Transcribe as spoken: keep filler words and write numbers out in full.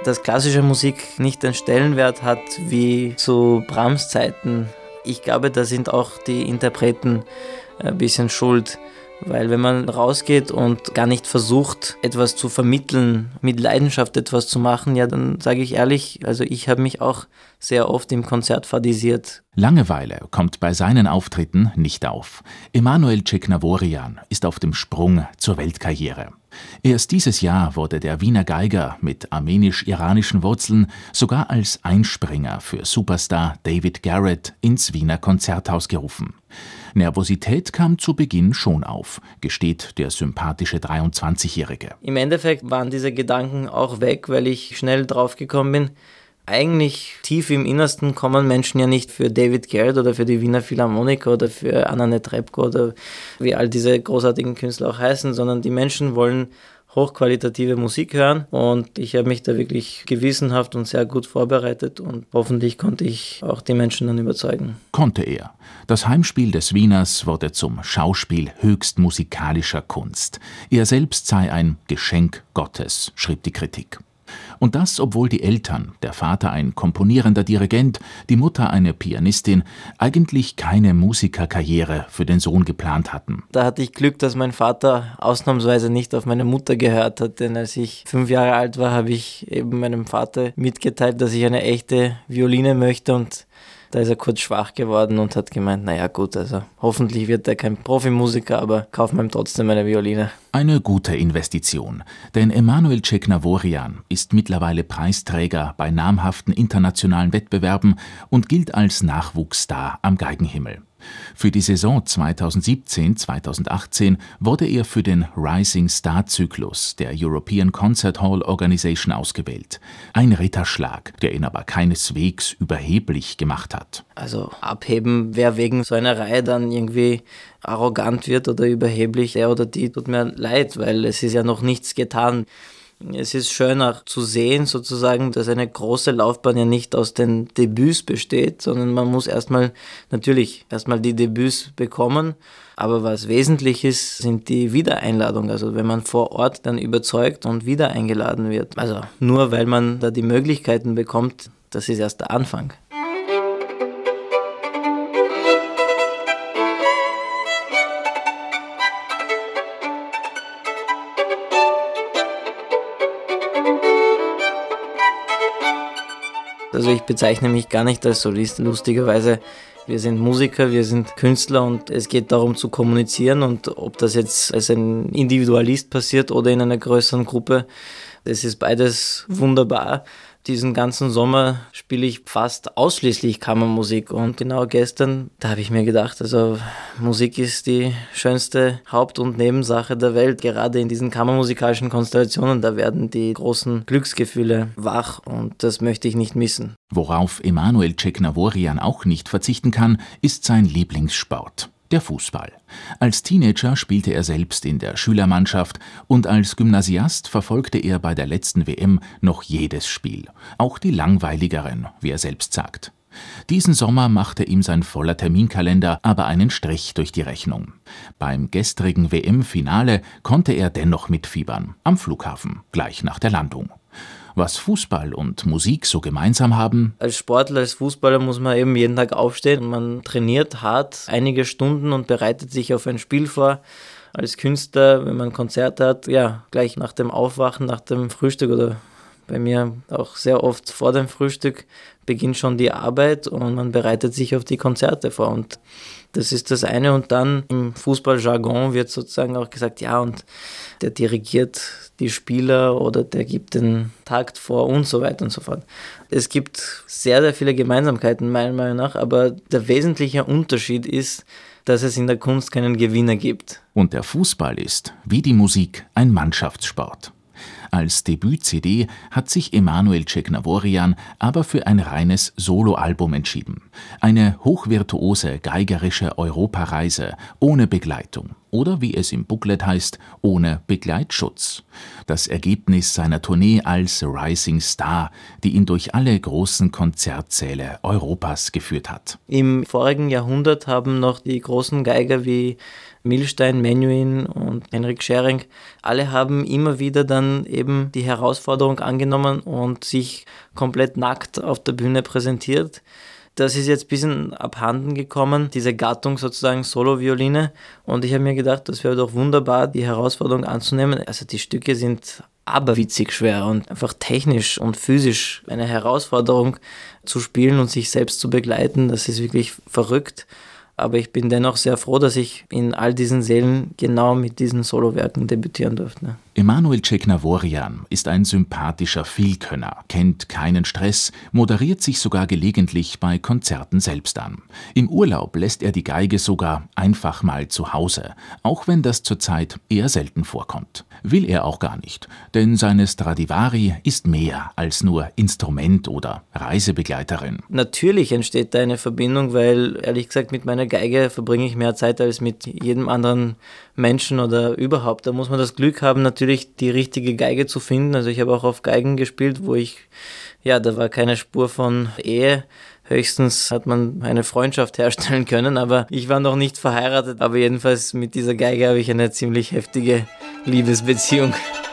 dass klassische Musik nicht den Stellenwert hat wie zu Brahms Zeiten. Ich glaube, da sind auch die Interpreten ein bisschen schuld. Weil wenn man rausgeht und gar nicht versucht, etwas zu vermitteln, mit Leidenschaft etwas zu machen, ja, dann sage ich ehrlich, also ich habe mich auch sehr oft im Konzert fadisiert. Langeweile kommt bei seinen Auftritten nicht auf. Emanuel Tscheknavorian ist auf dem Sprung zur Weltkarriere. Erst dieses Jahr wurde der Wiener Geiger mit armenisch-iranischen Wurzeln sogar als Einspringer für Superstar David Garrett ins Wiener Konzerthaus gerufen. Nervosität kam zu Beginn schon auf, gesteht der sympathische dreiundzwanzigjährige. Im Endeffekt waren diese Gedanken auch weg, weil ich schnell draufgekommen bin. Eigentlich tief im Innersten kommen Menschen ja nicht für David Garrett oder für die Wiener Philharmoniker oder für Anna Netrebko oder wie all diese großartigen Künstler auch heißen, sondern die Menschen wollen hochqualitative Musik hören und ich habe mich da wirklich gewissenhaft und sehr gut vorbereitet und hoffentlich konnte ich auch die Menschen dann überzeugen. Konnte er. Das Heimspiel des Wieners wurde zum Schauspiel höchst musikalischer Kunst. Er selbst sei ein Geschenk Gottes, schrieb die Kritik. Und das, obwohl die Eltern, der Vater ein komponierender Dirigent, die Mutter eine Pianistin, eigentlich keine Musikerkarriere für den Sohn geplant hatten. Da hatte ich Glück, dass mein Vater ausnahmsweise nicht auf meine Mutter gehört hat, denn als ich fünf Jahre alt war, habe ich eben meinem Vater mitgeteilt, dass ich eine echte Violine möchte und da ist er kurz schwach geworden und hat gemeint, naja gut, also hoffentlich wird er kein Profimusiker, aber kauf mir trotzdem eine Violine. Eine gute Investition, denn Emanuel Tscheknavorian ist mittlerweile Preisträger bei namhaften internationalen Wettbewerben und gilt als Nachwuchsstar am Geigenhimmel. Für die Saison zweitausendsiebzehn zweitausendachtzehn wurde er für den Rising Star Zyklus der European Concert Hall Organization ausgewählt. Ein Ritterschlag, der ihn aber keineswegs überheblich gemacht hat. Also abheben, wer wegen so einer Reihe dann irgendwie arrogant wird oder überheblich, der oder die tut mir leid, weil es ist ja noch nichts getan. Es ist schön auch zu sehen, sozusagen, dass eine große Laufbahn ja nicht aus den Debüts besteht, sondern man muss erstmal, natürlich, erstmal die Debüts bekommen. Aber was wesentlich ist, sind die Wiedereinladungen. Also wenn man vor Ort dann überzeugt und wieder eingeladen wird. Also nur weil man da die Möglichkeiten bekommt, das ist erst der Anfang. Also ich bezeichne mich gar nicht als Solist. Lustigerweise, wir sind Musiker, wir sind Künstler und es geht darum zu kommunizieren und ob das jetzt als ein Individualist passiert oder in einer größeren Gruppe, das ist beides wunderbar. Diesen ganzen Sommer spiele ich fast ausschließlich Kammermusik und genau gestern, da habe ich mir gedacht, also Musik ist die schönste Haupt- und Nebensache der Welt. Gerade in diesen kammermusikalischen Konstellationen, da werden die großen Glücksgefühle wach und das möchte ich nicht missen. Worauf Emanuel Tscheknavorian auch nicht verzichten kann, ist sein Lieblingssport. Der Fußball. Als Teenager spielte er selbst in der Schülermannschaft und als Gymnasiast verfolgte er bei der letzten W M noch jedes Spiel, auch die langweiligeren, wie er selbst sagt. Diesen Sommer machte ihm sein voller Terminkalender aber einen Strich durch die Rechnung. Beim gestrigen W M-Finale konnte er dennoch mitfiebern, am Flughafen, gleich nach der Landung. Was Fußball und Musik so gemeinsam haben? Als Sportler, als Fußballer muss man eben jeden Tag aufstehen und man trainiert hart einige Stunden und bereitet sich auf ein Spiel vor. Als Künstler, wenn man ein Konzert hat, ja, gleich nach dem Aufwachen, nach dem Frühstück oder bei mir auch sehr oft vor dem Frühstück beginnt schon die Arbeit und man bereitet sich auf die Konzerte vor und das ist das eine und dann im Fußballjargon wird sozusagen auch gesagt, ja und der dirigiert die Spieler oder der gibt den Takt vor und so weiter und so fort. Es gibt sehr, sehr viele Gemeinsamkeiten meiner Meinung nach, aber der wesentliche Unterschied ist, dass es in der Kunst keinen Gewinner gibt. Und der Fußball ist, wie die Musik, ein Mannschaftssport. Als Debüt-C D hat sich Emanuel Tscheknavorian aber für ein reines Soloalbum entschieden. Eine hochvirtuose geigerische Europareise ohne Begleitung, oder wie es im Booklet heißt, ohne Begleitschutz. Das Ergebnis seiner Tournee als Rising Star, die ihn durch alle großen Konzertsäle Europas geführt hat. Im vorigen Jahrhundert haben noch die großen Geiger wie Milstein, Menuhin und Henrik Schering, alle haben immer wieder dann eben die Herausforderung angenommen und sich komplett nackt auf der Bühne präsentiert. Das ist jetzt ein bisschen abhanden gekommen, diese Gattung sozusagen Solo-Violine. Und ich habe mir gedacht, das wäre doch wunderbar, die Herausforderung anzunehmen. Also die Stücke sind aberwitzig schwer und einfach technisch und physisch eine Herausforderung zu spielen und sich selbst zu begleiten. Das ist wirklich verrückt. Aber ich bin dennoch sehr froh, dass ich in all diesen Sälen genau mit diesen Solowerken debütieren durfte. Emanuel Ceknavorian ist ein sympathischer Vielkönner, kennt keinen Stress, moderiert sich sogar gelegentlich bei Konzerten selbst an. Im Urlaub lässt er die Geige sogar einfach mal zu Hause, auch wenn das zurzeit eher selten vorkommt. Will er auch gar nicht, denn seine Stradivari ist mehr als nur Instrument oder Reisebegleiterin. Natürlich entsteht da eine Verbindung, weil ehrlich gesagt mit meiner Geige verbringe ich mehr Zeit als mit jedem anderen Menschen oder überhaupt. Da muss man das Glück haben, natürlich die richtige Geige zu finden. Also ich habe auch auf Geigen gespielt, wo ich, ja, da war keine Spur von Ehe. Höchstens hat man eine Freundschaft herstellen können, aber ich war noch nicht verheiratet. Aber jedenfalls mit dieser Geige habe ich eine ziemlich heftige Liebesbeziehung.